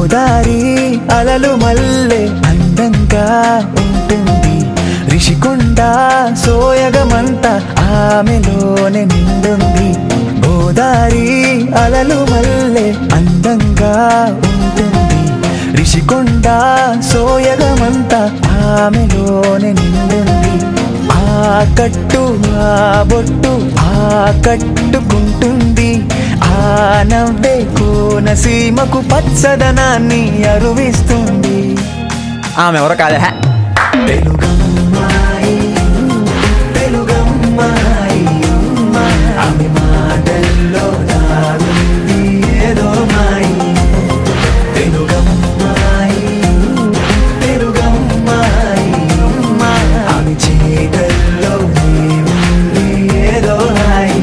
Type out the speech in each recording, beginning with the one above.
గోదారి అలలు మల్లె అందంగా ఉంటుంది, రిషికొండ సోయగమంతా ఆమెలోనే నిండుంది. గోదారి అలలు మల్లె అందంగా ఉంటుంది, రిషికొండ సోయగమంతా ఆమెలోనే నిండుంది. ఆ కట్టు ఆ బొట్టు ఆ కట్టుకుంటుంది, ఆ నవ్వే కోనసీమకు పచ్చదనాన్ని అరువిస్తుంది. ఆమె ఎవరో కాదే, తెలుగమ్మాయి తెలుగమ్మాయి, ఆమె మాటల్లో దాగుంది ఏదో మాయి. తెలుగమ్మాయి తెలుగమ్మాయి, ఆమె చేతల్లో ఉంది ఏదో హాయి.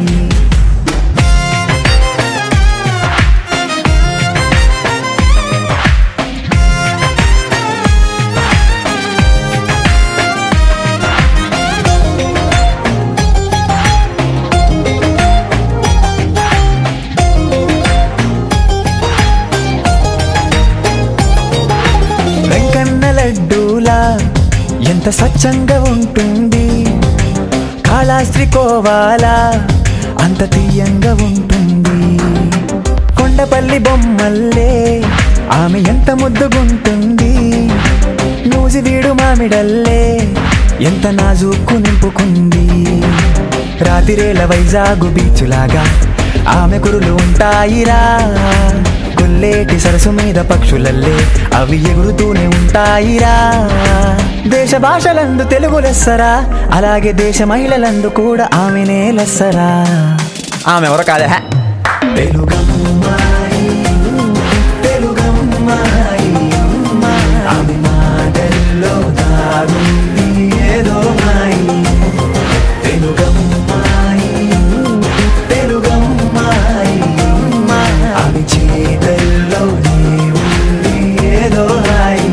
లడ్డూలా ఎంత స్వచ్ఛంగా ఉంటుంది, కాళాస్త్రి కోవాలా అంత తీయంగా ఉంటుంది. కొండపల్లి బొమ్మల్లే ఆమె ఎంత ముద్దుగుంటుంది, నూజివీడు మామిడల్లే ఎంత నాజూకు నింపుకుంది. రాతిరేల వైజాగు బీచులాగా ఆమె కురులు ఉంటాయిరా, కొల్లేటి సరసు మీద పక్షులల్లే అవి ఎగురుతూనే ఉంటాయిరా. దేశ భాషలందు తెలుగు లెస్సరా, అలాగే దేశ మహిళలందు కూడా ఆమెనే లెస్సరా. ఆమె ఎవరో కాదే, తెలుగమ్మాయి తెలుగమ్మాయి, ఆమె మాటల్లో దాగుంది ఏదో మాయి. తెలుగమ్మాయి తెలుగమ్మాయి, ఆమె చేతల్లో ఉంది ఏదో హాయి.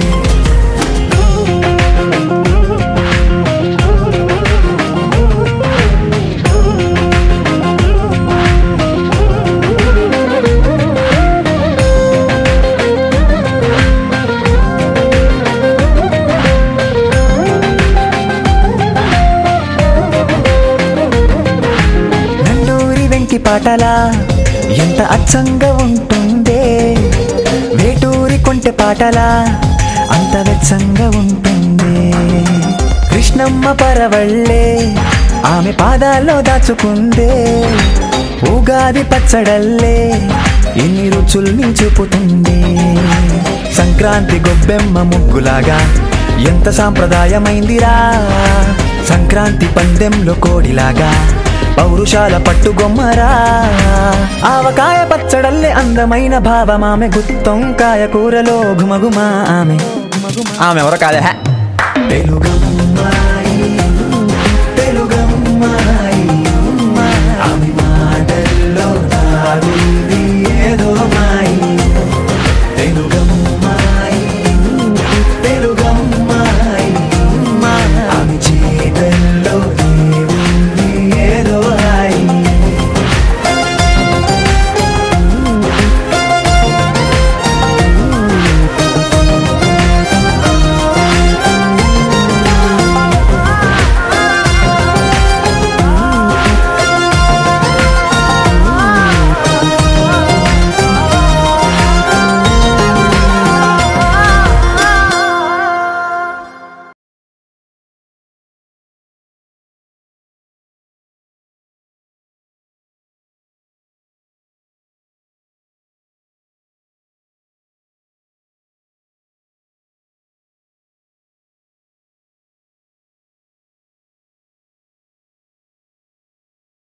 పాటలా ఎంత అచ్చంగా ఉంటుందే, వేటూరి కొంటె పాటలా అంత వెచ్చంగా ఉంటుంది. కృష్ణమ్మ పరవళ్ళే ఆమె పాదాల్లో దాచుకుందే, ఉగాది పచ్చడల్లే ఎన్ని రుచుల్ని చూపుతుంది. సంక్రాంతి గొబ్బెమ్మ ముగ్గులాగా ఎంత సాంప్రదాయమైందిరా, సంక్రాంతి పందెంలో కోడిలాగా పౌరుషాల పట్టుగొమ్మరా. ఆవకాయ పచ్చడల్లే అందమైన భావమామె, గుత్తొంకాయ కూరలో ఘుమఘుమ ఆమె. ఆమె ఎవరో కాదే, తెలుగు